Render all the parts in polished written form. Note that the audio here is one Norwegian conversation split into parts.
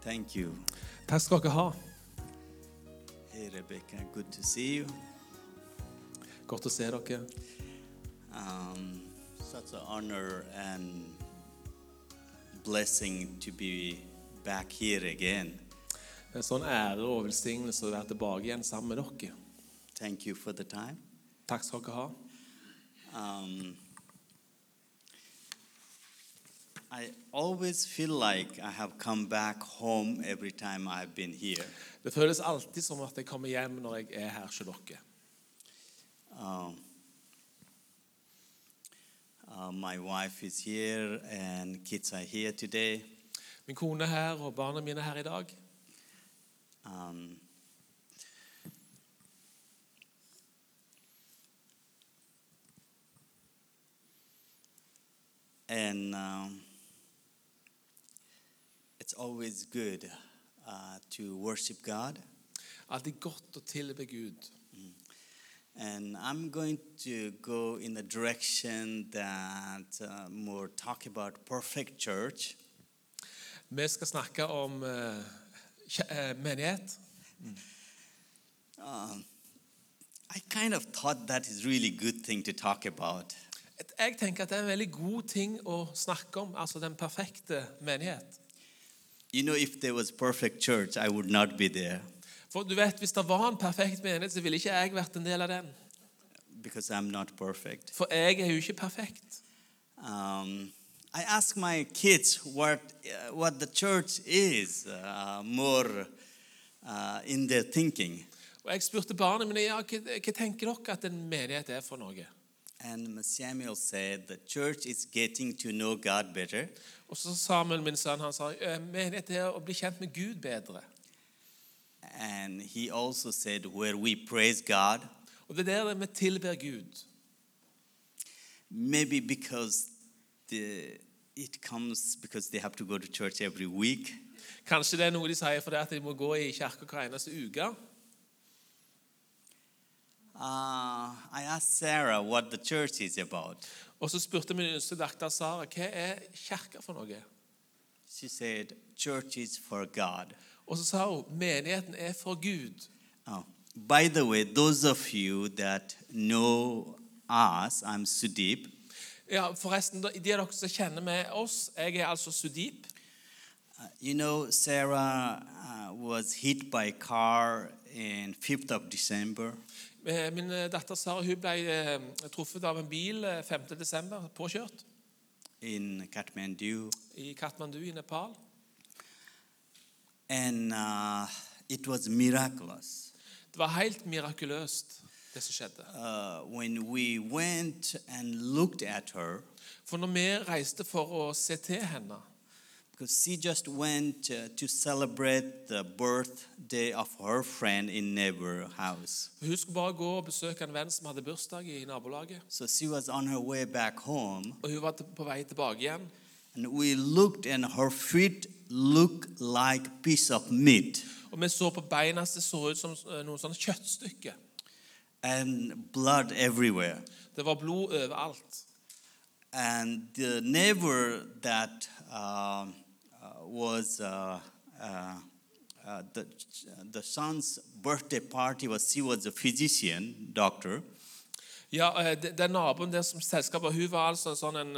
Thank you. Takk skal dere ha. Hey, Rebecca, good to see you. Godt å se dere. Such an honor and blessing to be back here again. Det er en sånn ære og velsignelse å være tilbake igjen sammen med dere. Thank you for the time. Takk skal dere ha. I always feel like I have come back home every time I've been here. Det føles alltid som at jeg kommer hjem når jeg er her hos dere. My wife is here and kids are here today. Min kone er her, og barna mine er her i dag. And it's always good to worship God. Alltid godt å tilbe Gud. And I'm going to go in the direction that more talk about perfect church. Vi skal snakke om menighet. I kind of thought that is really good thing to talk about. Jeg tenker at det er en veldig god ting å snakke om, altså den perfekte menighet. You know, if there was perfect church, I would not be there. For du vet, hvis det var en perfekt menighet, så ville ikke jeg vært en del av den. Because I'm not perfect. For jeg er jo ikke perfekt. I ask my kids what the church is, more in their thinking. Og jeg spurte barna mine, hva tenker dere at en menighet er for noe? And Samuel said the church is getting to know God better. Og så Samuel, min sønn, han sa, menighet er å bli kjent med Gud bedre. And he also said where we praise God. Og det er der vi tilber Gud. Maybe because it comes because they have to go to church every week. Kanskje det er noe de sier for det at de må gå i kirke hver eneste uke. I asked Sarah what the church is about. Og så spurte min yngste datter Sara, hva er kirke for noe? She said, church is for God. Og så sa hun, menigheten er for Gud. By the way, those of you that know us, I'm Sudeep. Ja, forresten, de av dere som kjenner med oss, jeg er altså Sudeep. You know, Sarah was hit by a car in 5th of December. Min datter Sara, hun ble truffet av en bil 5. desember, påkjørt. In Kathmandu. I Kathmandu i Nepal. And it was miraculous. Det var helt mirakuløst, det som skjedde. When we went and looked at her, For når vi reiste for å se til henne, because she just went to celebrate the birthday of her friend in neighbor house. hun skulle bare gå og besøke en venn som hadde bursdag i nabolaget. So she was on her way back home. Og hun var på vei tilbake igjen. And we looked and her feet looked like piece of meat. Og vi så på beina, det så ut som noen sånne kjøttstykker. And blood everywhere. Det var blod overalt. And the neighbor that was the son's birthday party she was a physician, doctor. Ja, den naboen der som selskapet, hun var altså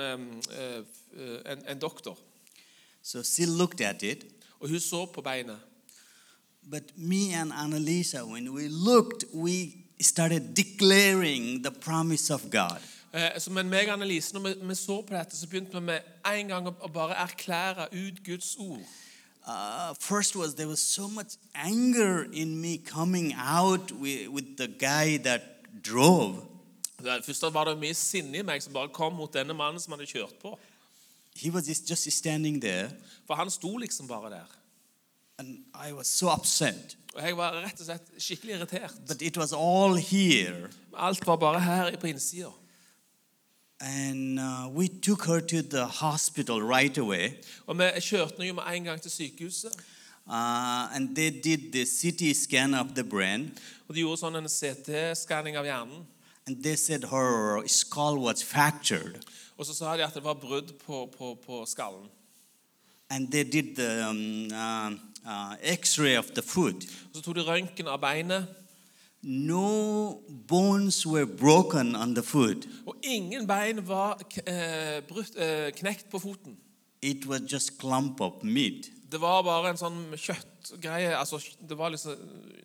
en doktor. So she looked at it. Og hun så på beina. But me and Annalisa, when we looked, we started declaring the promise of God. Så men meg og Annelise, når vi så på dette, så begynte vi med en gang å bare erklære ut Guds ord. First there was so much anger in me coming out with the guy that drove. Først var det mye sinne i meg som bare kom mot denne mannen som hadde kjørt på. He was just standing there. For han sto liksom bare der. And I was so upset. Og jeg var rett og slett skikkelig irritert. But it was all here. Alt var bare her på innsida. And we took her to the hospital right away. Og vi kjørte henne jo med en gang til sykehuset. And they did the CT scan of the brain. Og de gjorde sånn en CT-skanning av hjernen. And they said her skull was fractured. Og så sa de at det var brudd på skallen. and they did the X-ray of the foot. Og så tog de røntgen av beinet, No bones were broken on the foot. og ingen bein var knekt på foten. It was just clump of meat. Det var bare en sånn kjøttgreie, altså det var liksom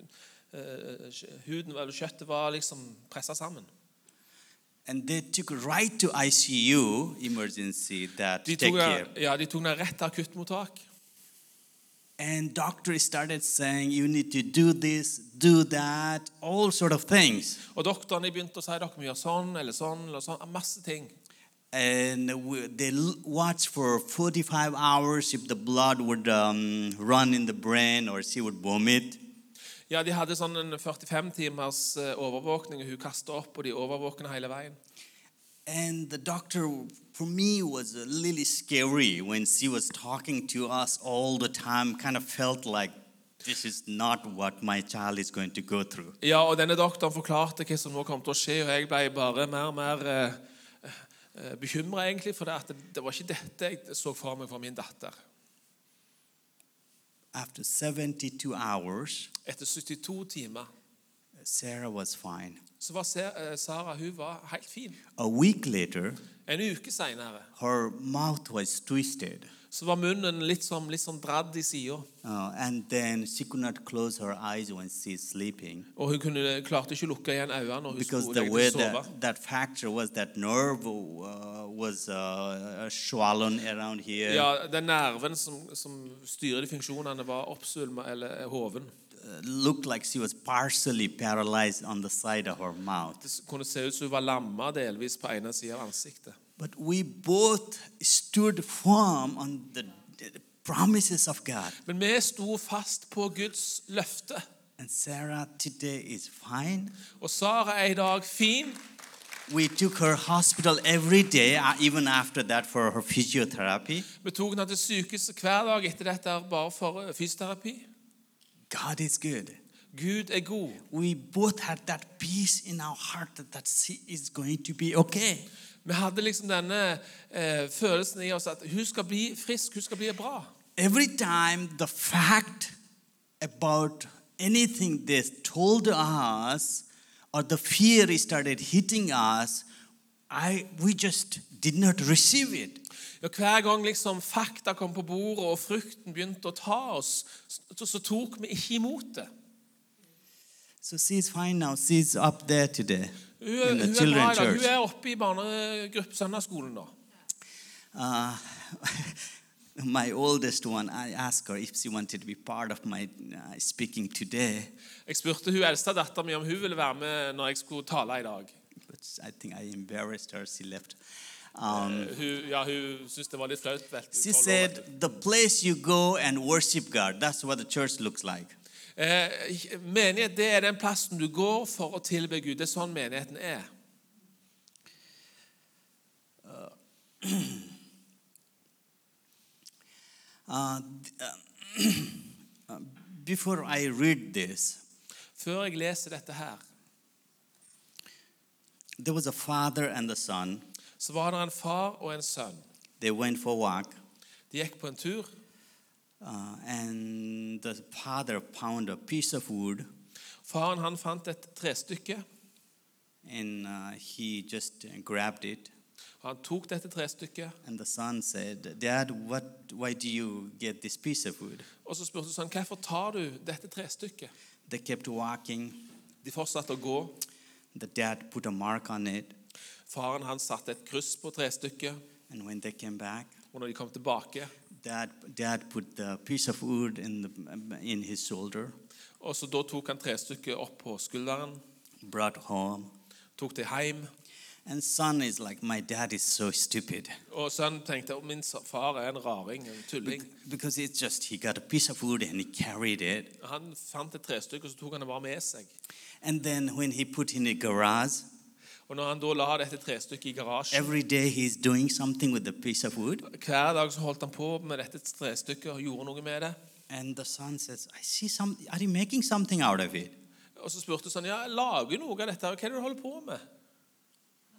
huden eller kjøttet var liksom presset sammen. And they took right to ICU, emergency, that De take tok, care. ja, de tok den rett til akuttmottak. And doctor started saying, you need to do this, do that, all sort of things. Og doktoren begynte å si, dere må gjøre sånn eller sånn, eller sånn, masse ting. And they watched for 45 hours if the blood would run in the brain or she would vomit. Ja, de hadde sånn en 45 timers overvåkning, og hun kastet opp, og de overvåkende hele veien. And the doctor, for me, was a little scary when she was talking to us all the time. Kind of felt like this is not what my child is going to go through. Ja, og denne doktoren forklarte hva som nå kom til å skje, og jeg ble bare mer og mer bekymret egentlig, for det var ikke dette jeg så for meg for min datter. After 72 hours, Etter 72 timer, Sarah was fine. så var Sara, hun var helt fin. A week later, En uke senere, her mouth was twisted. så var munnen litt sånn dradd i siden. And then she could not close her eyes when she's sleeping. Og hun klarte ikke å lukke igjen øynene når hun Because skulle the legge way til å sove. that factor was that nerve was swollen around here. Ja, den nerven som styrer de funksjonene var oppsvulmet eller hoven. Looked like she was partially paralyzed on the side of her mouth. Det kunne se ut som hun var lammet delvis på ene siden av ansiktet. But we both stood firm on the promises of God. Men vi sto fast på Guds løfte. And Sarah today is fine. Og Sara er i dag fin. We took her hospital every day, even after that, for her physiotherapy. Vi tok henne til sykehuset hver dag etter dette bare for fysioterapi. God is good. Gud er god. We both had that peace in our heart that she is going to be okay. Vi hadde liksom denne følelsen i oss at hun skal bli frisk, hun skal bli bra. Every time the fact about anything they told us or the fear started hitting us, we just did not receive it. Ja, hver gang liksom fakta kom på bordet og frukten begynte å ta oss, så tok vi ikke imot det. So she's fine now. She's up there today in the Hun children's bra i dag. church. Hun er oppe i barnegruppe søndagsskolen nå. My oldest one, I asked her if she wanted to be part of my speaking today. Jeg spurte hun eldste datteren min om hun ville være med når jeg skulle tale i dag. But I think I embarrassed her. She left. Hun syntes det var litt flaut. She said, the place you go and worship God, that's what the church looks like. Menighet, det er den plassen du går for å tilbe Gud. Det er sånn menigheten er. Before I read this, Før jeg leser dette her, there was a father and a son. så var det en far og en sønn. They went for a walk, De gikk på en tur, and the father found a piece of wood, faren han fant et trestykke, and he just grabbed it. han tok dette trestykket, And the son said, Dad, why do you get this piece of wood? og så spurte han, hvorfor tar du dette trestykket? They kept walking. De fortsatte å gå. The dad put a mark on it. Faren han satte et kryss på trestykket, And when they came back, og når de kom tilbake, dad put the piece of wood in his shoulder, og så da tok han trestykket opp på skulderen, brought home. tok det hjem, And son is like, my dad is so stupid. og sønnen tenkte, min far er en raring, en tulling. Because it's just, he got a piece of wood and he carried it. Han fant et trestykke, og så tok han det bare med seg. And then when he put in a garage, Og når han da la dette trestykket i garasjen, every day he's doing something with the piece of wood. hver dag så holdt han på med dette trestykket og gjorde noe med det. And the son says, I see some, are you making something out of it? Og så spurte han, ja, lager noe av dette, hva er det du holder på med?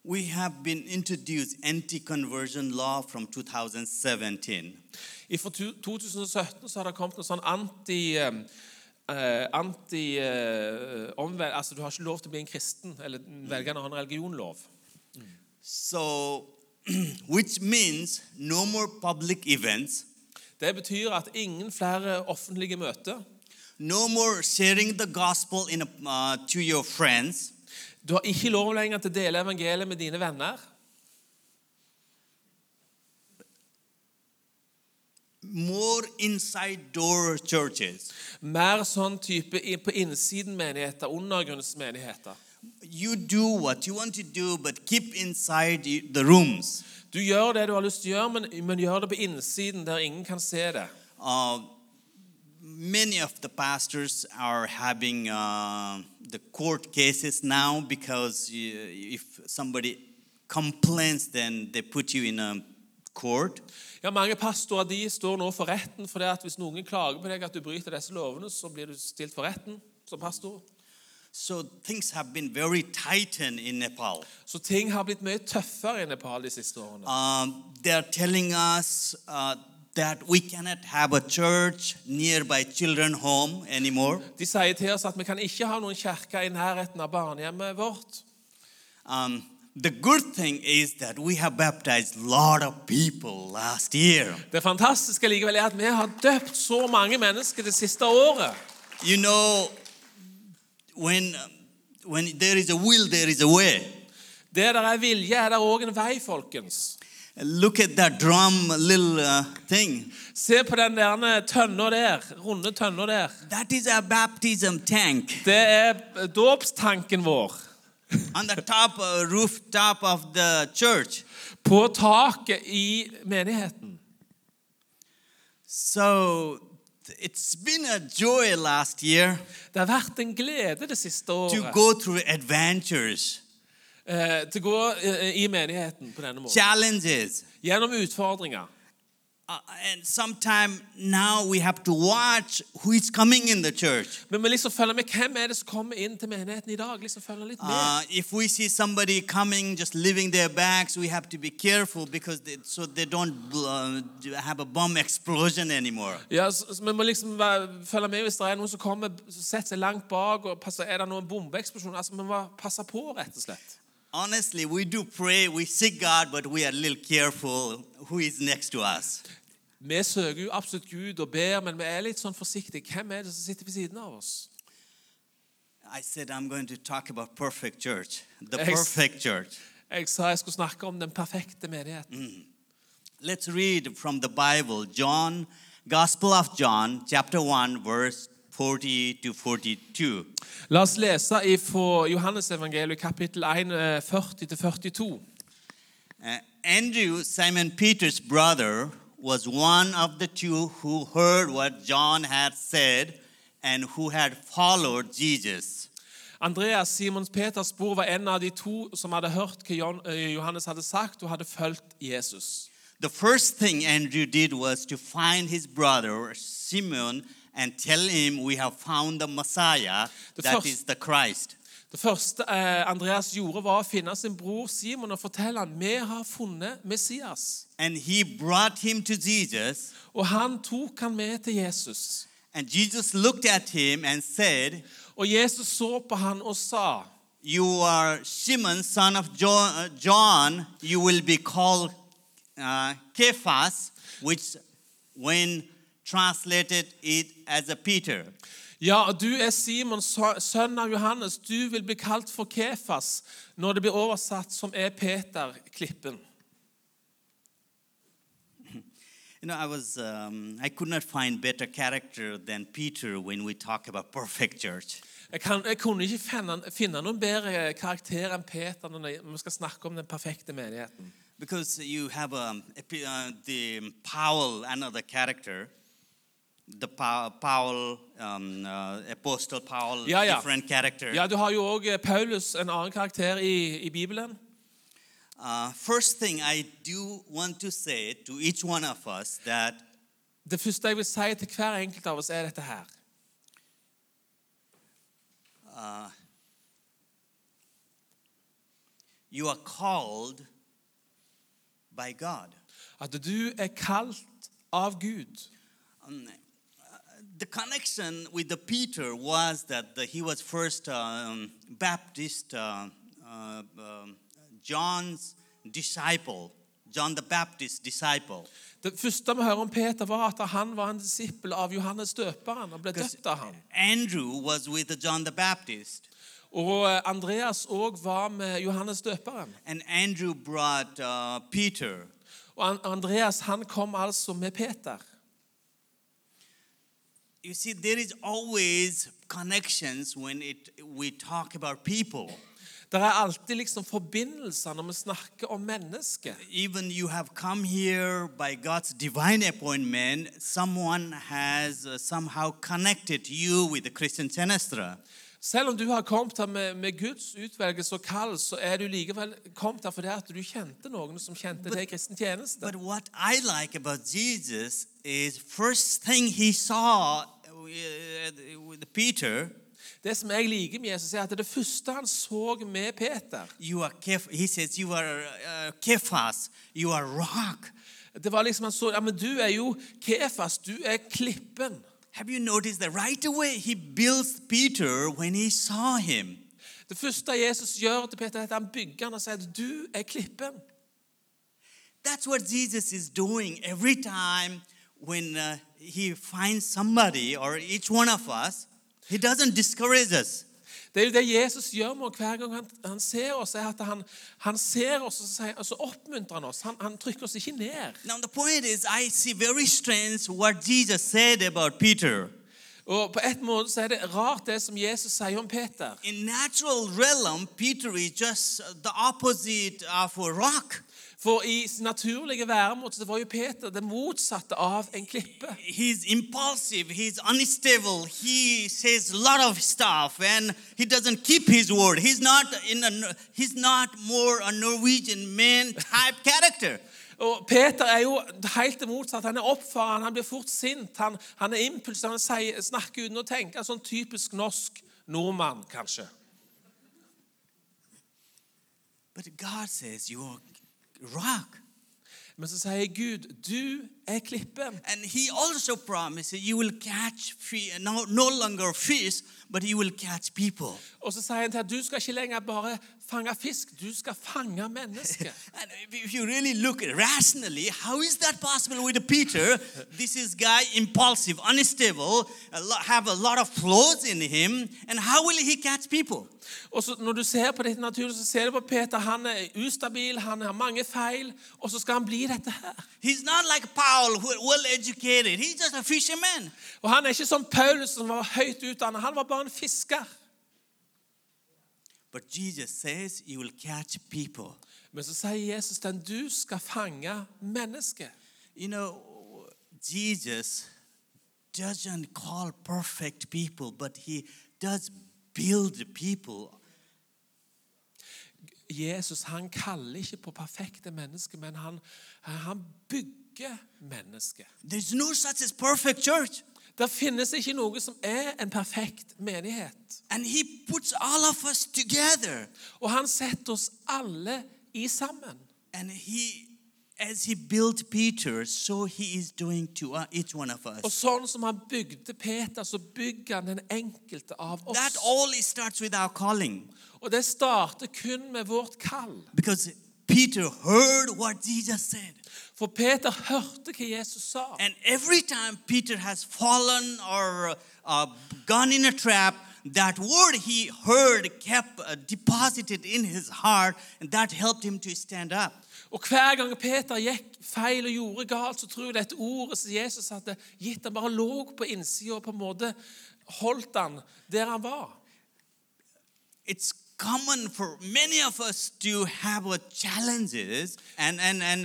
We have been introduced anti-conversion law from 2017. For 2017 så har det kommet noe sånn altså du har ikke lov til å bli en kristen eller velge en annen religionlov. So, which means no more public events, Det betyr at ingen flere offentlige møter. no more sharing the gospel to your friends, Du har ikke lov lenger til å dele evangeliet med dine venner. more inside door churches. Mer sånn type på innsiden menigheter, undergrunnsmenigheter. You do what you want to do, but keep inside the rooms. Du gjør det du har lyst til å gjøre, men gjør det på innsiden der ingen kan se det. Many of the pastors are having the court cases now because if somebody complains, then they put you in a court. Ja, mange pastorer de står nå for retten, for det at hvis noen klager på deg at du bryter disse lovene, så blir du stilt for retten som pastor. So things have been very tightened in Nepal. Så ting har blitt mye tøffere i Nepal de siste årene. They are telling us that we cannot have a church nearby children home anymore. De sier til oss at vi kan ikke ha noen kirke i nærheten av barnehjemmet vårt. The good thing is that we have baptized a lot of people last year. Det fantastiske likevel er at vi har døpt så mange mennesker det siste året. You know, when there is a will, there is a way. Der er vilje, er der også en vei, folkens. Look at that drum little thing. Se på den der tønna der, runde tønna der. That is a baptism tank. Det er dåpstanken vår. On the top rooftop of the church. På taket i menigheten. So it's been a joy last year. Det har vært en glede det siste året. To go through adventures. Til å gå i menigheten på denne måten. Challenges. Gjennom utfordringer. And sometime now we have to watch who is coming in the church. Men vi liksom følger med hvem er det som kommer inn til menigheten i dag. Liksom følger litt med. If we see somebody coming just leaving their bags, we have to be careful because they don't have a bomb explosion anymore. Ja, vi må liksom følge med hvis det er noen som kommer som setter seg langt bak og passer, er det noen bombeeksplosjon. Altså vi må passe på rett og slett. Honestly, we do pray, we seek God, but we are a little careful who is next to us. Vi søker jo absolutt Gud og ber, men vi er litt sånn forsiktige. Hvem er det som sitter ved siden av oss? I said I'm going to talk about perfect church, the perfect church. Jeg sa jeg skulle snakke om den perfekte menigheten. Let's read from the Bible, Gospel of John, chapter 1, verse 40 to 42. La oss lese fra Johannes evangeliet kapittel 1, 40 til 42. Andrew, Simon Peter's brother, was one of the two who heard what John had said and who had followed Jesus. Andreas, Simon Peters bror, var en av de to som hadde hørt hva Johannes hadde sagt og hadde fulgt Jesus. The first thing Andrew did was to find his brother Simon and tell him we have found the Messiah, that is the Christ. Det første Andreas gjorde var å finne sin bror Simon og fortelle han, vi har funnet Messias. And he brought him to Jesus. Og han tok han med til Jesus. And Jesus looked at him and said, og Jesus så på han og sa, you are Simon, son of John, you will be called Cephas, which when translated it as a Peter. Ja, du er Simon, sønn av Johannes. Du vil bli kalt for Kefas når det blir oversatt som er Peter, klippen. You know, I could not find better character than Peter when we talk about perfect church. Jeg kunne ikke finne noen bedre karakter enn Peter når vi skal snakke om den perfekte menigheten. Because you have the Paul, another character. The Paul, Apostle Paul, different character. Ja, du har jo også Paulus, en annen karakter i Bibelen. First thing I do want to say to each one of us that det første jeg vil si til hver enkelt av oss er dette her. you are called by God. At du kalt av Gud. The connection with the Peter was that he was first Baptist, John's disciple, John the Baptist's disciple. Det første vi hører om Peter var at han var en disippel av Johannes døperen og ble døpt av ham. Andrew was with John the Baptist. Og Andreas også var med Johannes døperen. And Andrew brought Peter. Og Andreas han kom altså med Peter. You see, there is always connections when we talk about people. Det alltid liksom forbindelser når vi snakker om mennesker. Even you have come here by God's divine appointment, someone has somehow connected you with the Christian Senestra. Selv om du har kommet her med Guds utvelgelse og kall, så du likevel kommet her fordi at du kjente noen som kjente deg i kristen tjeneste. But what I like about Jesus is first thing he saw with Peter. Det som jeg liker med Jesus er at det første han så med Peter. He says you are Kephas, you are rock. Det var liksom han så, ja, men du jo Kefas, du klippen. Have you noticed that right away he builds Peter when he saw him? Det første Jesus gjør til Peter er at han bygger han og sier at du klippen. That's what Jesus is doing every time when he finds somebody or each one of us. He doesn't discourage us. Det jo det Jesus gjør med hver gang han ser oss, er at han ser oss og så oppmuntrer han oss. Han trykker oss ikke ned. Now the point is, I see very strange what Jesus said about Peter. Og på et måte så det rart det som Jesus sier om Peter. In natural realm, Peter is just the opposite of a rock. For i sin naturlige væremåte så var jo Peter det motsatte av en klippe. He's impulsive, he's unstable, he says a lot of stuff and he doesn't keep his word. He's not more a Norwegian man type character. Og Peter jo helt det motsatte. Han oppfarende, han blir fort sint, han impulsiv, han snakker uten å tenke, sånn typisk norsk nordmann kanskje. But God says you are rock. Men så sier Gud, du klippen. And he also promises you will catch fish, no longer fish, but you will catch people. Og så sier han til at du skal ikke lenger bare fange fisk, du skal fange mennesker. And if you really look rationally, how is that possible with Peter? This is guy impulsive, unstable, have a lot of flaws in him, and how will he catch people? Og så når du ser på dette naturlig, så ser du på Peter, han ustabil, han har mange feil, og så skal han bli dette her. He's not like Paul, who well educated. He's just a fisherman. Og han ikke som Paulus som var høyt utdannet, han var bare en fisker. But Jesus says you will catch people. Men så sier Jesus at du skal fange mennesker. You know, Jesus doesn't call perfect people, but he does build people. Jesus han kaller ikke på perfekte mennesker, men han bygger mennesker. There's no such as perfect church. Det finnes ikke noe som en perfekt menighet. And he puts all of us together. Og han setter oss alle i sammen. And as he built Peter, so he is doing to each one of us. Og sånn som han bygde Peter, så bygger han den enkelte av oss. That all starts with our calling. Og det starter kun med vårt kall. Because Peter heard what Jesus said. For Peter hørte hva Jesus sa. And every time Peter has fallen or gone in a trap, that word he heard kept deposited in his heart, and that helped him to stand up. Og hver gang Peter gikk feil og gjorde galt, så tror jeg dette ordet som Jesus hadde gitt han bare lå på innsiden og på en måte holdt han der han var. It's common for many of us to have challenges and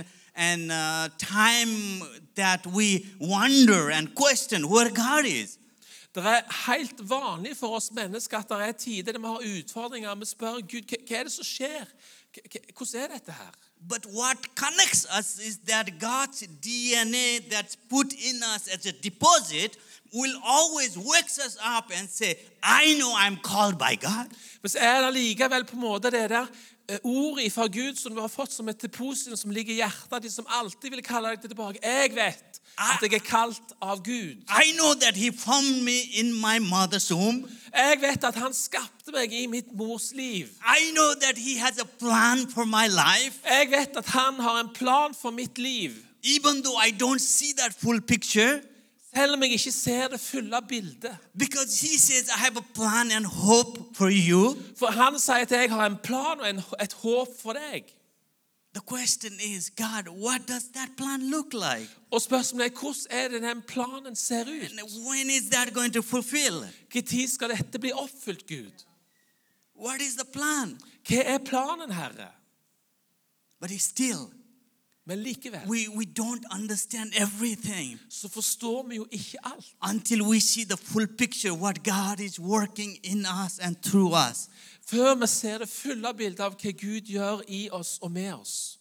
time that we wonder and question where God is. Det helt vanlig for oss mennesker at det tider der vi har utfordringer, vi spør Gud, hva det som skjer? Hvordan dette her? But what connects us is that God's DNA that's put in us as a deposit will always wake us up and say, I know I'm called by God. Men så det likevel på en måte det der ord fra Gud som du har fått som et depositum som ligger i hjertet ditt, som alltid vil kalle deg tilbake. Jeg vet at jeg er kalt av Gud. I know that He formed me in my mother's womb. Jeg vet at han skapte meg i mitt mors liv. I know that He has a plan for my life. Jeg vet at han har en plan for mitt liv. Even though I don't see that full picture, Selv om jeg ikke ser det fulle bildet. because He says, I have a plan and hope for you. For han sier at jeg har en plan og et håp for deg. The question is, God, what does that plan look like? Og spørsmålet er, hvordan er det den planen ser ut? And when is that going to fulfill? Hva tid skal dette bli oppfylt, Gud? What is the plan? Hva er planen, Herre? But it's still, Men likevel, we don't understand everything så forstår vi jo ikke alt. until we see the full picture, what God is working in us and through us. Før vi ser det fulle bildet av hva Gud gjør i oss og med oss.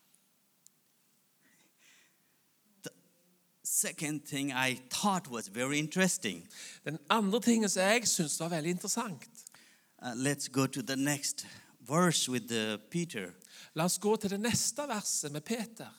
The second thing I thought was very interesting. Den andre tingen som jeg synes var veldig interessant. Let's go to the next verse with Peter. La oss gå til det neste verset med Peter.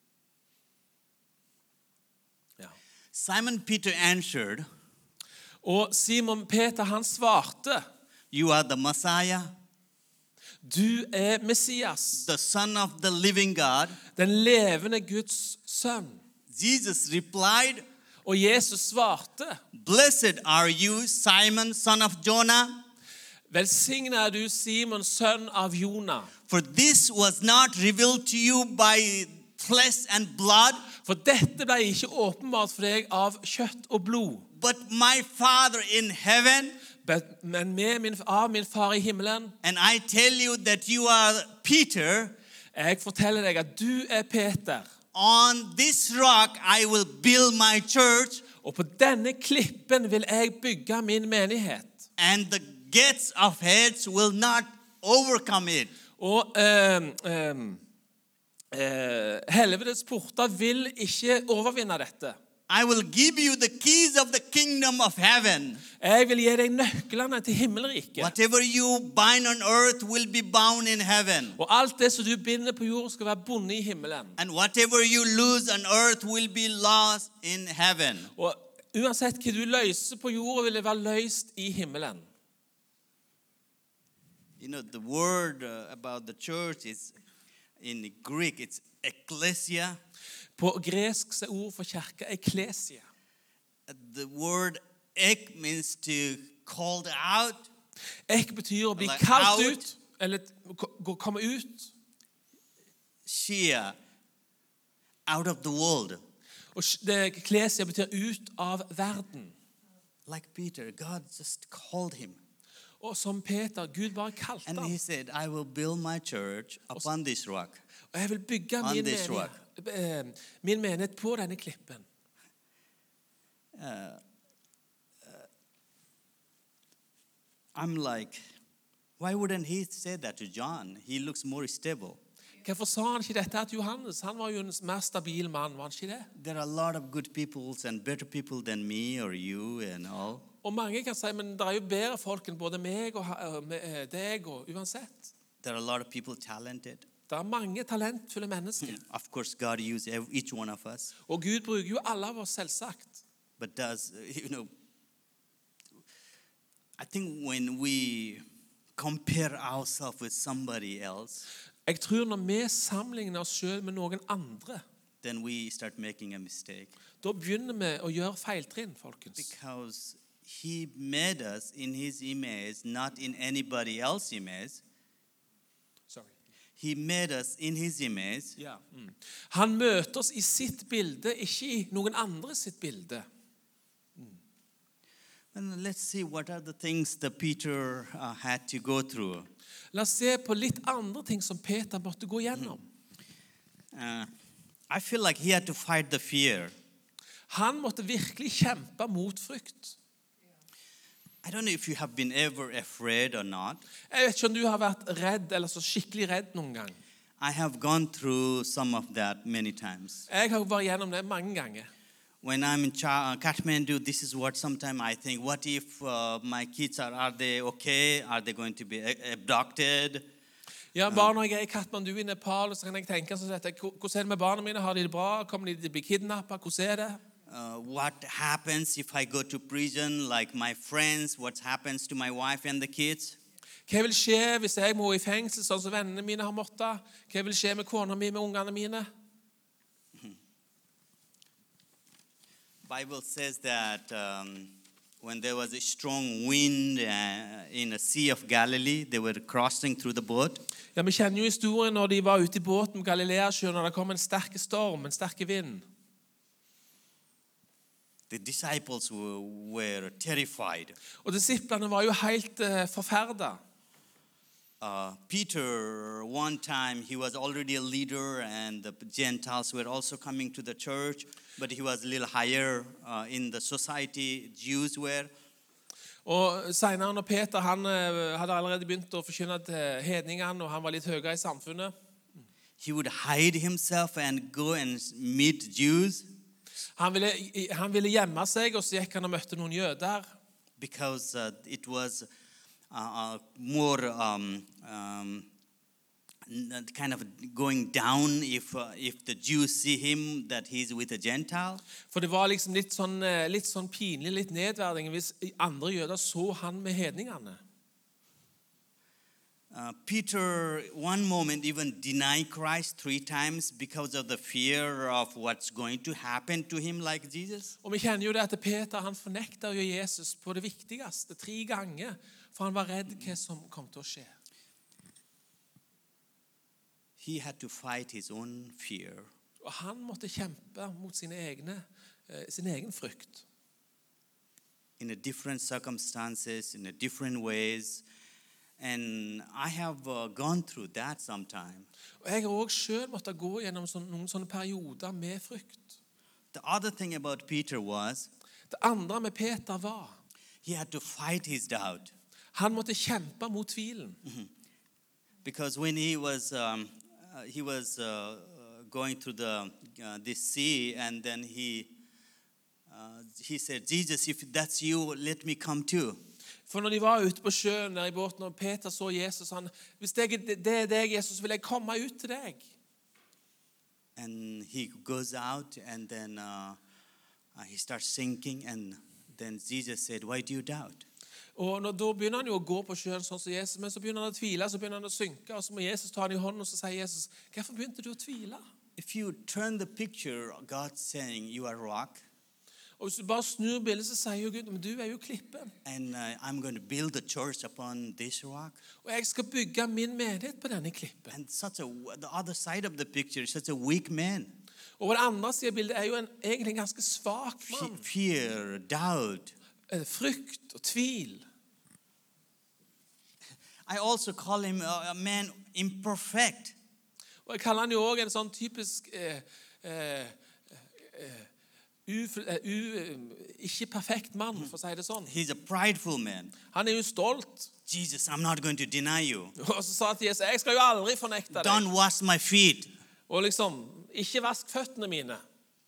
Ja. Simon Peter answered, Og Simon Peter, han svarte, you are the Messiah, du er Messias, the Son of the living God. den levende Guds sønn. Jesus replied, Og Jesus svarte, blessed are you, Simon, son of Jonah, velsignet er du, Simon, sønn av Jona. for this was not revealed to you by flesh and blood, For dette ble ikke åpenbart for deg av kjøtt og blod, but my Father in heaven. men av min far i himmelen. And I tell you that you are Peter. Jeg forteller deg at du er Peter, On this rock I will build my church, og på denne klippen vil jeg bygge min menighet. and the gates of hell will not overcome it. Og helvetes porter vil ikke overvinne dette. I will give you the keys of the kingdom of heaven. Jeg vil gi deg nøklene til himmelriket. Whatever you bind on earth will be bound in heaven. Og alt det som du binder på jord skal være bundet i himmelen. And whatever you lose on earth will be lost in heaven. Og uansett hva du løser på jord, vil det være løst i himmelen. You know, the word about the church is in Greek, it's ecclesia. På gresk så er ord for kirke eklesia. The word ek means to called out. Ek betyr å bli Eller kalt out. ut, eller komme ut. Shia, out of the world. Og eklesia betyr ut av verden. Like Peter, God just called him. Og som Peter, Gud bare kalte And ham. he said, I will build my church upon this rock. Og jeg vil bygge On min this menighet på denne klippen. I'm like, why wouldn't he say that to John? He looks more stable. Hvorfor sa han ikke dette til Johannes? Han var jo en mer stabil mann, var han ikke det? There are a lot of good people and better people than me or you and all. Og mange kan si, men det er jo bedre folk enn både meg og deg og uansett. There are a lot of people talented. Det er mange talentfulle mennesker. Of course, God uses each one of us. Og Gud bruker jo alle av oss selvsagt. But I think when we compare ourselves with somebody else, Jeg tror når vi sammenligner oss selv med noen andre, then we start making a mistake. da begynner vi å gjøre feiltrinn, folkens. Because he made us in his image, not in anybody else's image. Sorry. He made us in his image. Ja. Han møter oss i sitt bilde, ikke i noen andre sitt bilde. And let's see what are the things that Peter had to go through. La oss se på litt andre ting som Peter måtte gå gjennom. I feel like he had to fight the fear. Han måtte virkelig kjempe mot frykt. I don't know if you have been ever afraid or not. Jeg vet ikke om du har vært redd, eller så skikkelig redd noen gang. I have gone through some of that many times. Jeg har vært gjennom det mange ganger. When I'm in Kathmandu, this is what sometimes I think, what if my kids are they okay? Are they going to be abducted? Ja, bare når jeg er i Kathmandu i Nepal, så kan jeg tenke sånn at hvordan er det med barna mine? Har de det bra? Kommer de til å bli kidnappet? Hvordan er det? What happens if I go to prison like my friends? What happens to my wife and the kids? Hva vil skje hvis jeg må i fengsel, sånn som vennene mine har måttet? Hva vil skje med kona mi, med ungene mine? Bible says that when there was a strong wind in the Sea of Galilee, they were crossing through the boat. Ja, vi kjenner jo historien når de var ute i båten på Galileasjøen, når det kom en sterk storm, en sterk vind. The disciples were terrified. Og disiplene var jo helt forferdet. Peter, one time, he was already a leader and the Gentiles were also coming to the church, but he was a little higher in the society, Jews were. Og senere når Peter, han hadde allerede begynt å forkynne til hedningene, og han var litt høyere i samfunnet. He would hide himself and go and meet Jews. Han ville gjemme seg, og så gikk han og møtte noen jøder. Because it was more kind of going down if the Jews see him that he's with a Gentile. For det var liksom litt sånn pinlig, litt nedverdigende hvis andre jøder så han med hedningene. Peter, one moment, even denied Christ 3 times because of the fear of what's going to happen to him like Jesus. Og vi kjenner jo det at Peter, han fornekter jo Jesus på det viktigste 3 ganger, for han var redd hva som kom til å skje. He had to fight his own fear. Og han måtte kjempe mot sin egen frykt. In a different circumstances, in a different ways. And I have gone through that sometime. Og jeg har også selv måttet gå gjennom noen sånne perioder med frykt. The other thing about Peter was Det andre med Peter var he had to fight his doubt. han måtte kjempe mot tvilen. Because when he was going through this sea, and then he said, Jesus, if that's you, let me come too. For når de var ute på sjøen der i båten, og Peter så Jesus, han, hvis det er deg, Jesus, vil jeg komme ut til deg. And he goes out, and then he starts sinking, and then Jesus said, why do you doubt? Og da begynner han jo å gå på sjøen sånn som Jesus, men så begynner han å tvile, så begynner han å synke, og så må Jesus ta han i hånden, og så sier Jesus, hvorfor begynte du å tvile? If you turn the picture, God's saying, you are rock. Og hvis du bare snur bildet, så sier jo Gud, men du er jo klippen. And I'm going to build the church upon this rock. Og jeg skal bygge min menighet på denne klippen. And the other side of the picture is such a weak man. Og det andre siden av bildet er jo egentlig en ganske svak mann. Fear, doubt. Frykt og tvil. I also call him a man imperfect. Og jeg kaller han jo også en sånn typisk ikke perfekt mann, for å si det sånn. He's a prideful man. Han er jo stolt. Jesus, I'm not going to deny you. Og så sa til Jesus, jeg skal jo aldri fornekte deg. Don't wash my feet. Og liksom, ikke vask føttene mine.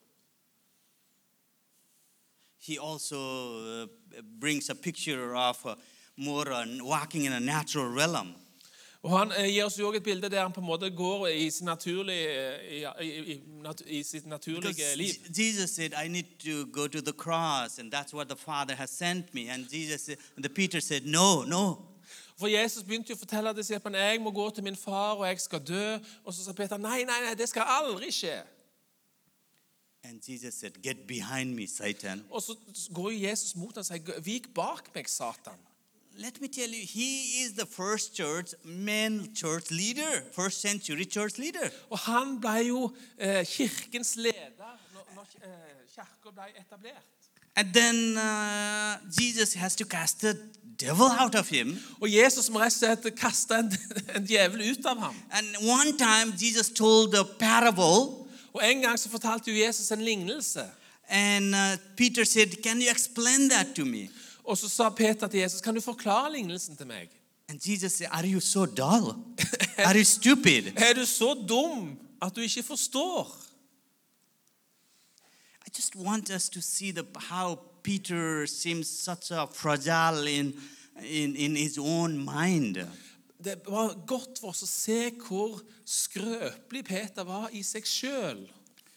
He also brings a picture of more walking in a natural realm. Og han gir oss jo også et bilde der han på en måte går i sitt naturlige liv. Jesus said, I need to go to the cross, and that's what the Father has sent me. And Peter said, no. For Jesus begynte jo å fortelle disiplene, jeg må gå til min far, og jeg skal dø. Og så sa Peter, nei, det skal aldri skje. And Jesus said, get behind me, Satan. Og så går jo Jesus mot ham og sier, vik bak meg, Satan. Let me tell you, he is the first church leader, first century church leader. Og han ble jo kirkens leder når kirken ble etablert. And then Jesus has to cast the devil out of him. Og Jesus må rett og slett kaste en djevel ut av ham. And one time Jesus told a parable. Og en gang så fortalte jo Jesus en lignelse. And Peter said, can you explain that to me? Og så sa Peter til Jesus, kan du forklare lignelsen til meg? And Jesus said, are you so dull? Are you stupid? Er du så dum at du ikke forstår? I just want us to see how Peter seems such a fragile in his own mind. det var godt for oss å se hvor skrøpelig Peter var i seg selv.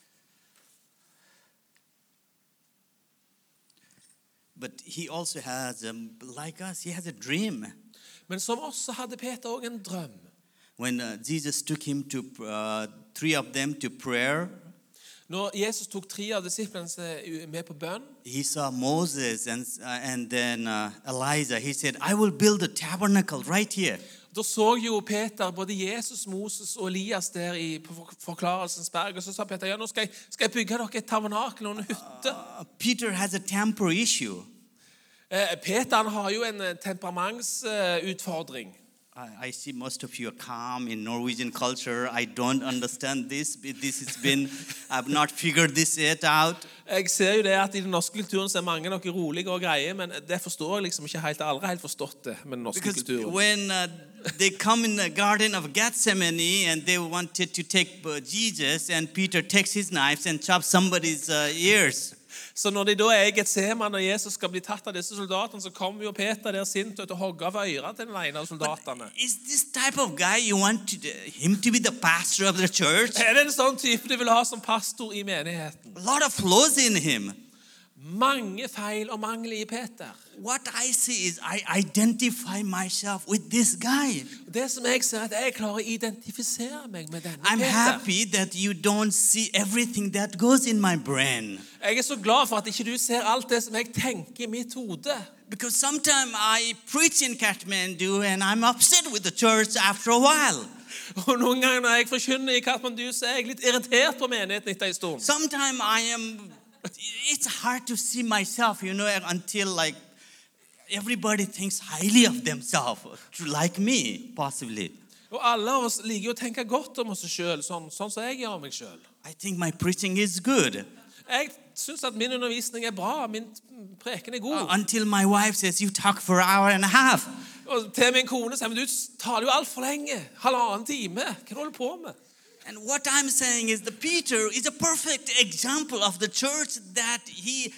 But he also has, like us, he has a dream. Men som oss så hadde Peter også en drøm. When Jesus took him to, three of them to prayer, Når Jesus tok 3 av disiplene med på bønn, he saw Moses and then Elijah. He said, I will build a tabernacle right here. da så jo Peter både Jesus, Moses og Elias der på forklarelsens berg, og så sa Peter, ja, nå skal jeg bygge dere et tabernakel og en hytte. Peter has a temper issue. Peter han har jo en temperamentsutfordring. I see most of you are calm in Norwegian culture. I don't understand this. I've not figured this yet out. Jeg ser jo det at i den norske kulturen så mange nok rolige og greie, men det forstår jeg liksom ikke helt. Aldri helt forstått det med den norske Because kulturen. when they come in the Garden of Gethsemane and they wanted to take Jesus, and Peter takes his knives and chops somebody's ears. Så når de da er i Getsemane og Jesus skal bli tatt av disse soldatene, så kommer jo Peter der sint til å hogge av øret til den ene av soldatene. Is this type of guy you want him to be the pastor of the church? Er det en sånn type du vil ha som pastor i menigheten? A lot of flaws in him. Mange feil og mangler i Peter. What I see is I identify myself with this guy. Det som jeg ser, at jeg klarer å identifisere meg med denne I'm Peter. happy that you don't see everything that goes in my brain. Jeg er så glad for at ikke du ser alt det som jeg tenker i mitt hode. Because sometimes I preach in Kathmandu and I'm upset with the church after a while. Og noen ganger når jeg forkynner i Kathmandu, så er jeg litt irritert på menigheten etter en stund. Sometimes it's hard to see myself, until like everybody thinks highly of themselves, like me, possibly. Og alle av oss liker å tenke godt om oss selv, sånn som jeg gjør meg selv. I think my preaching is good. Jeg synes at min undervisning er bra, min preken er god. Until my wife says, you talk for an hour and a half. Og til min kone sier, men du taler jo alt for lenge, 1,5 time, hva holder du på med? And what I'm saying is that Peter is a perfect example of the church that he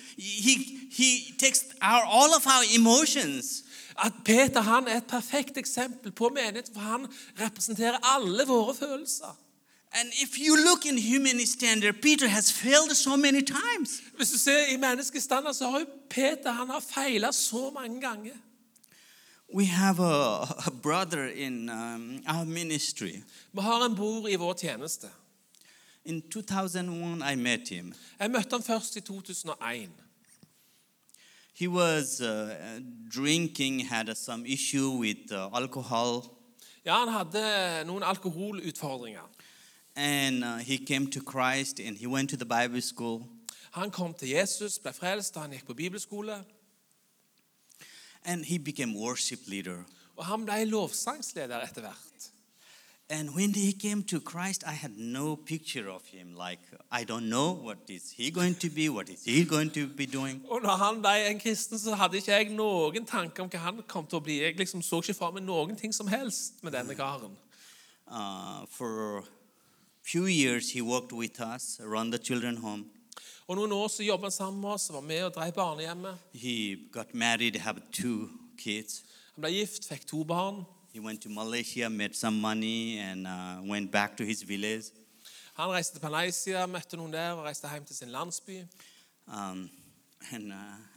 takes all of our emotions. At Peter han er et perfekt eksempel på menigheten, for han representerer alle våre følelser. And if you look in human standard, Peter has failed so many times. Hvis du ser i menneskets standard, så har jo Peter, han har feilet så mange ganger. We have a brother in our ministry. Vi har en bror i vår tjeneste. In 2001, I met him. Jeg møtte ham først i 2001. He was drinking, had some issue with alcohol. Ja, han hadde noen alkoholutfordringer. And he came to Christ and he went to the Bible school. Han kom til Jesus, ble frelst, han gikk på bibelskole. And he became worship leader. Og han ble lovsangsleder etter hvert. And when he came to Christ, I had no picture of him. Like, I don't know what is he going to be, what is he going to be doing. Og når han ble en kristen, så hadde ikke jeg noen tanke om hva han kom til å bli. Jeg liksom så ikke for meg noen ting som helst med denne karen. For few years he worked with us around the children home. Og noen år så jobbet han sammen med oss, var med og drev barnehjemmet. He got married, have 2 kids. Han ble gift, fikk 2 barn. He went to Malaysia, made some money, and went back to his village. Han reiste til Malaysia, møtte noen der og reiste hjem til sin landsby. And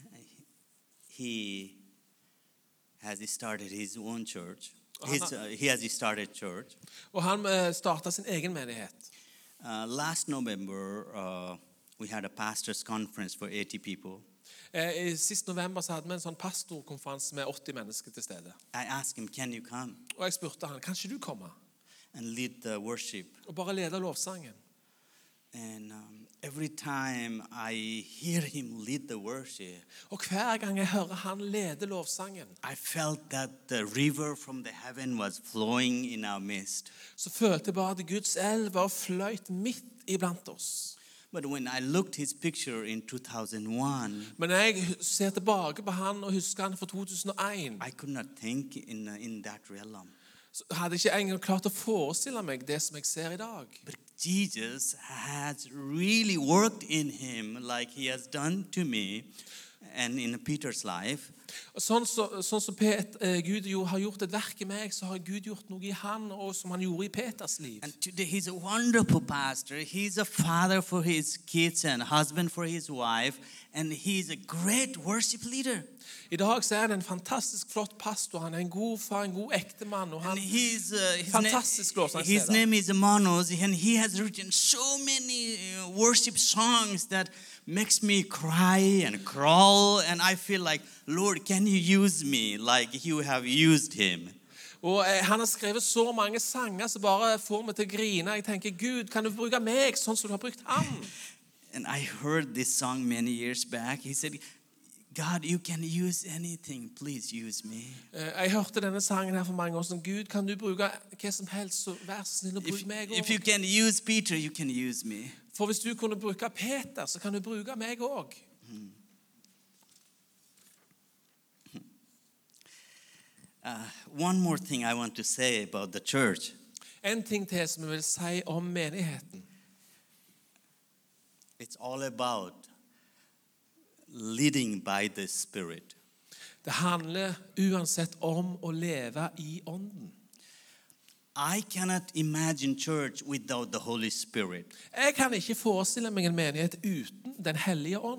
he has started his own church. He has started church. Og han startet sin egen menighet. Last November, we had a pastor's conference for 80 people. Sist november så hadde vi en sånn pastorkonferanse med 80 mennesker til stede. I asked him, can you come Og jeg spurte han, kan ikke du komme and lead the worship? og bare lede lovsangen? And every time I hear him lead the worship, Og hver gang jeg hører han lede lovsangen, I felt that the river from the heaven was flowing in our midst. så følte jeg bare at Guds elv var fløyt midt iblant oss. But when I looked his picture in 2001, Men jeg ser tilbake på han og husker han fra 2001, I could not think in that realm. så hadde jeg ikke engang klart å forestille meg det som jeg ser i dag. But Jesus has really worked in him like he has done to me and in Peter's life. Og sånn som Gud jo har gjort et verk i meg, så har Gud gjort noe i han, og som han gjorde i Peters liv. And today he's a wonderful pastor. He's a father for his kids and husband for his wife. And he's a great worship leader. I dag så er han en fantastisk flott pastor. Han er en god far, en god ektemann, og han And his fantastisk lovsangsleder. name is Manos, and he has written so many worship songs that makes me cry and crawl, and I feel like, Lord, can you use me like you have used him? Og han har skrevet så mange sanger som bare får meg til å grine. Jeg tenker, Gud, kan du bruke meg sånn som du har brukt han? And I heard this song many years back. He said, God, you can use anything. Please use me. Jeg hørte denne sangen her for mange år siden. Gud, kan du bruke hva som helst, så vær så snill å bruke meg If you også. can use Peter, you can use me. For hvis du kunne bruke Peter, så kan du bruke meg også. One more thing I want to say about the church. En ting til som jeg vil si om menigheten. It's all about leading by the Spirit. Det handler uansett om å leve i ånden. I cannot imagine church without the Holy Spirit. Jeg kan ikke forestille meg en menighet uten den hellige ånd.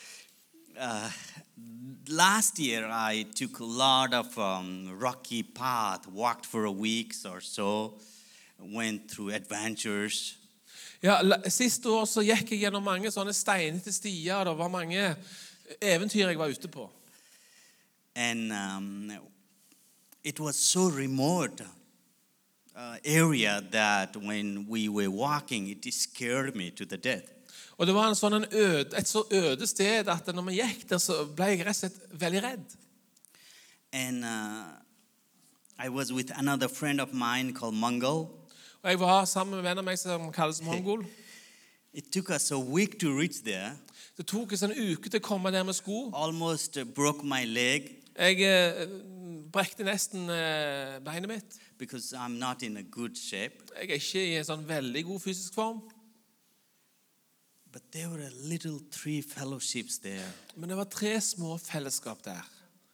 Last year, I took a lot of rocky path, walked for a week or so, went through adventures. Ja, siste år så gikk jeg gjennom mange sånne steinete stier, og det var mange eventyr jeg var ute på. And it was so remote area that when we were walking, it scared me to the death. Og det var et så øde sted at når vi gikk der, så ble jeg rett og slett veldig redd. And I was with another friend of mine called Mongol. Og jeg var sammen med en venn av meg som kalles Mongol. It took us a week to reach there. Det tok oss en uke til å komme der med sko. Almost broke my leg Jeg brekte nesten beinet mitt. because I'm not in a good shape. Jeg er ikke i en sånn veldig god fysisk form. But there were a little 3 fellowships there. Men det var 3 små fellesskap der.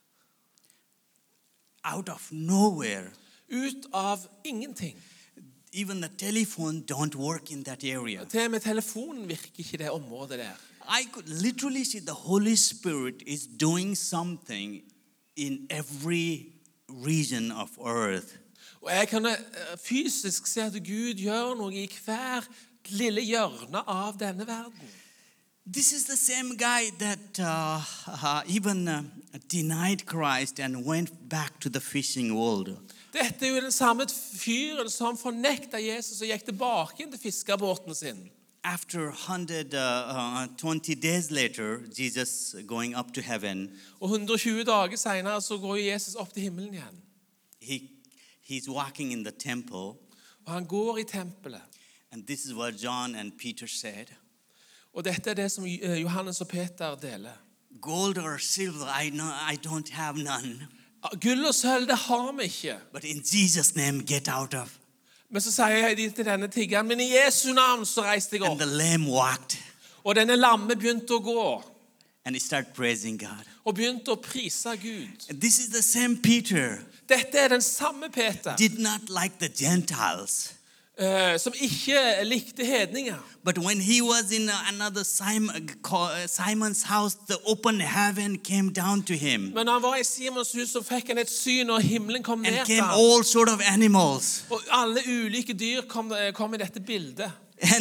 Out of nowhere. Ut av ingenting. Even the telephone don't work in that area. Til og med telefonen virker ikke i det området der. I could literally see the Holy Spirit is doing something in every region of earth. Og jeg kan fysisk se at Gud gjør noe i hver lille hjørne av denne verden. This is the same guy that even denied Christ and went back to the fishing world. Dette er jo den samme fyren som fornekta Jesus og gikk tilbake inn til fiskerbåten sin. After 120 days later, Jesus going up to heaven, Og 120 dager senere så går Jesus opp til himmelen igjen. he's walking in the temple, Og han går i tempelet. and this is what John and Peter said. Og dette er det som Johannes og Peter deler. Gold or silver, I don't have none. Gull og sølv, det har vi ikke. But in Jesus' name, get out of. Men så sier de til denne tiggeren, men i Jesu navn så reiste jeg And opp. the lamb walked, Og denne lamme begynte å gå. and he started praising God. Og begynte å prise Gud. And this is the same Peter. Dette er den samme Peter, Did not like the Gentiles. som ikke likte hedninger. But when he was in another Simon's house, the open heaven came down to him. Men han var i Simons hus, så fikk han et syn, og himmelen kom ned And til came ham. all sort of animals. Og alle ulike dyr kom i dette bildet.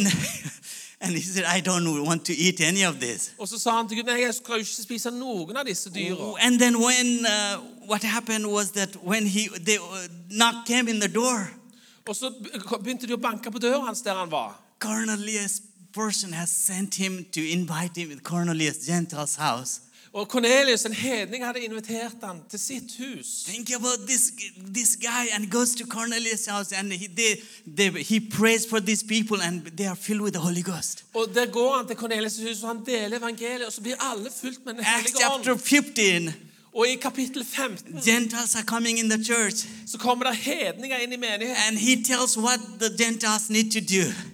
And he said, I don't want to eat any of this. Og så sa han til Gud, nei, jeg skal jo ikke spise noen av disse dyra. And then when what happened was that when they knock came in the door, Og så begynte de å banke på døren hans der han var. Cornelius person has sent him to invite him to Cornelius Gentile's house. Og Cornelius, en hedning, hadde invitert han til sitt hus. Think about this guy, and goes to Cornelius' house, and he prays for these people, and they are filled with the Holy Ghost. Og der går han til Cornelius' hus, og han deler evangeliet, og så blir alle fullt med den Acts hellige ånd. chapter 15, Og i kapittel 15 Gentiles are coming in the church, så kommer det hedninger inn i menigheten. and he tells what the Gentiles need to do.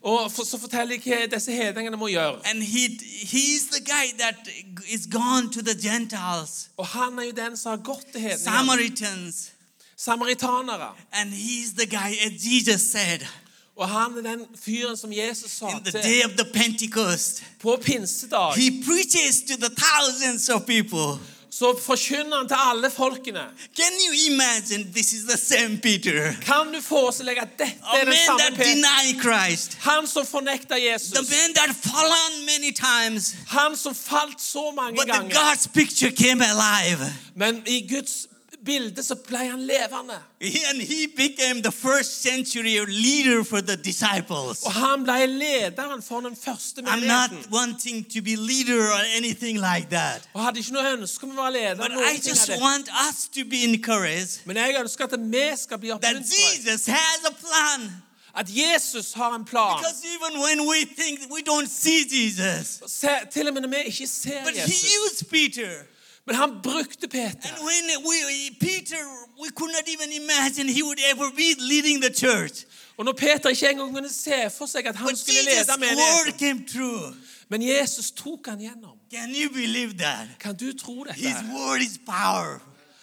Og så forteller jeg hva disse hedningene må gjøre. And he's the guy that is gone to the Gentiles, Og han jo den som har gått til hedningene. Samaritans. Samaritanere. And he's the guy, as Jesus said, Og han den fyren som Jesus sa in the til day of the Pentecost, på pinsedag. he preaches to the thousands of people. Så forkynner han til alle folkene. Can you imagine this is the same Peter? Kan du forestille at dette A den man samme that Peter? denied Christ. Han som fornekta The Jesus. man that fallen many times. Han som falt så mange But the ganger. God's picture came alive. Men i Guds bilde så ble han levende. And he became the first century leader for the disciples. Og han ble lederen for den første I'm not menigheten. wanting to be leader or anything like that. Og hadde ikke noe ønske om å være leder. But noen I ting av just det. want us to be encouraged Men jeg ønsker at vi skal bli that oppmuntret. Jesus has a plan. At Jesus har en plan. Because even when we think we don't see Jesus, Til og med når vi ikke ser but he Jesus. used Peter. Men han brukte Peter. And when Peter, we could not even imagine he would ever be leading the church. Og når Peter ikke engang kunne se for seg at han But skulle Jesus' lede word menigheten. came true. Men Jesus tok han gjennom. Can you believe that? Kan du tro dette? His word is power.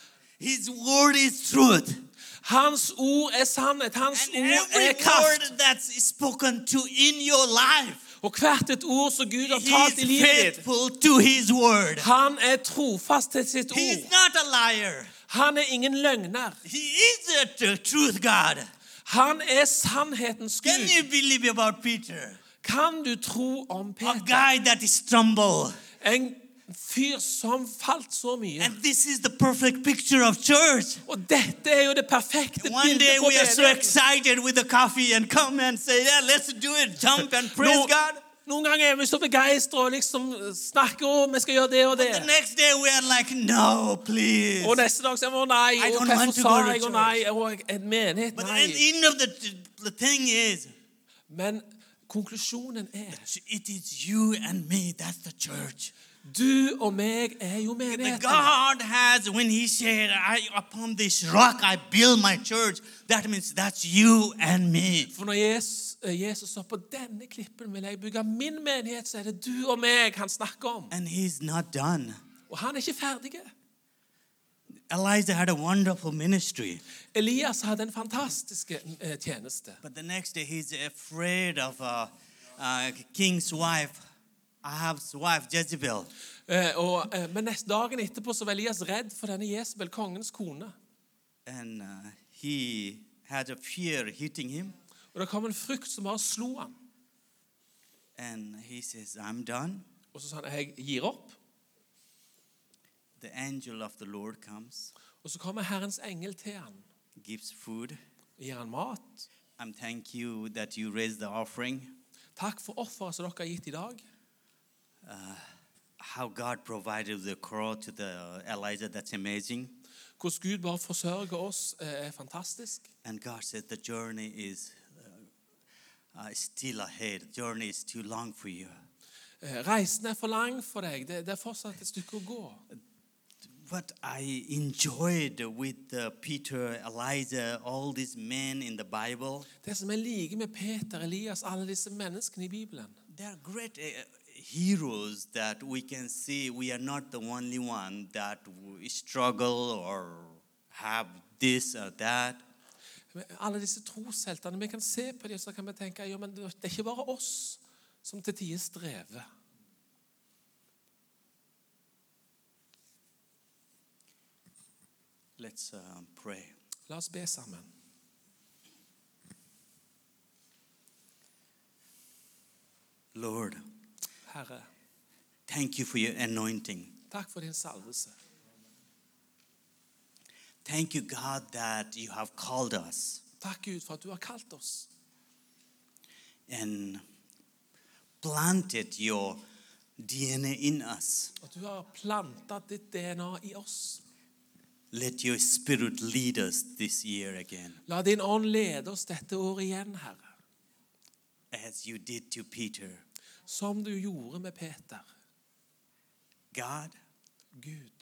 His word is truth. Hans ord er sannhet. Hans And ord every er kraft. word that's spoken to in your life, Og hvert et ord som Gud har he talt i is livet ditt, faithful to his word. han er trofast til sitt He is ord. not a liar. Han er ingen løgner. He is a truth God. Han er sannhetens Can Gud. you believe about Peter? Kan du tro om A Peter? guy that is stumble. En fyr som falt så mye. And this is the perfect picture of church. Og dette er jo det perfekte One bildet day på we are so menigheten. excited with the coffee and come and say, yeah, let's do it, jump and praise God. Noen ganger er vi så begeistret og liksom snakker om vi skal gjøre det og det. The next day we are like, no, please. Og neste dag sier vi nei, I og don't hvorfor want to sa go to jeg og nei, og en menighet But at nei. the end of the thing is, Men konklusjonen er, it is you and me, that's the church. du og meg er jo The menigheten. God has, when he said, upon this rock I build my church, that means that's you and me. For når Jesus sa på denne klippen vil jeg bygge min menighet, så er det du og meg han snakker om. And he's not done. Og han er ikke ferdig. Elijah had a wonderful ministry. Elias hadde en fantastisk tjeneste. But the next day he's afraid of king's wife, Ahab's wife, Jezebel. Men neste dagen etterpå så var Elias redd for denne Jezebel, kongens kone. And he had a fear hitting him. Og det kom en frykt som bare slo han. And he says, I'm done. Og så sa han, jeg gir opp. The angel of the Lord comes, Og så kommer Herrens engel til han. gives food. Gir han mat. Thank you that you raised the offering. Takk for offeret som dere har gitt i dag. How God provided the crow to the Elijah, that's amazing. Hvordan Gud bare forsørger oss er fantastisk. And God said the journey is still ahead. The journey is too long for you. Reisen er for lang for deg. Det er fortsatt et stykke å gå. What I enjoyed with Peter, Elijah, all these men in the Bible, Det som jeg liker med Peter, Elias, alle disse menneskene i Bibelen, they're great heroes that we can see. We are not the only one that struggle or have this or that. alle disse trosheltene, vi kan se på dem, så kan vi tenke, ja, men det er ikke bare oss som til tider strever. Let's pray. La oss be sammen. Lord, Herre, thank you for your anointing. takk for din salvelse. Thank you, God, that you have called us Takk Gud for at du har kalt oss and planted your DNA in us. at du har plantet ditt DNA i oss. Let your spirit lead us this year again, La din ånd lede oss dette året igjen, Herre, as you did to Peter. som du gjorde med Peter. God, Gud,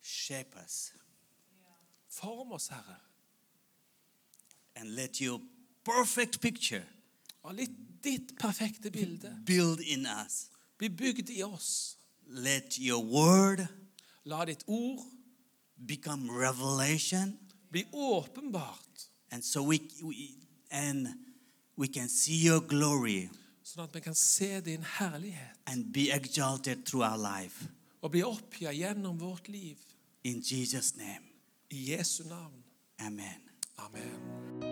shape us form oss, Herre, and let your perfect picture Og ditt perfekte bilde build in us. blir bygd i oss. Let your word La ditt ord become revelation, bli åpenbart, and so we can see your glory sånn at vi kan se din herlighet and be exalted through our life. og bli oppgjort gjennom vårt liv. In Jesus' name, I Jesu navn. amen. Amen.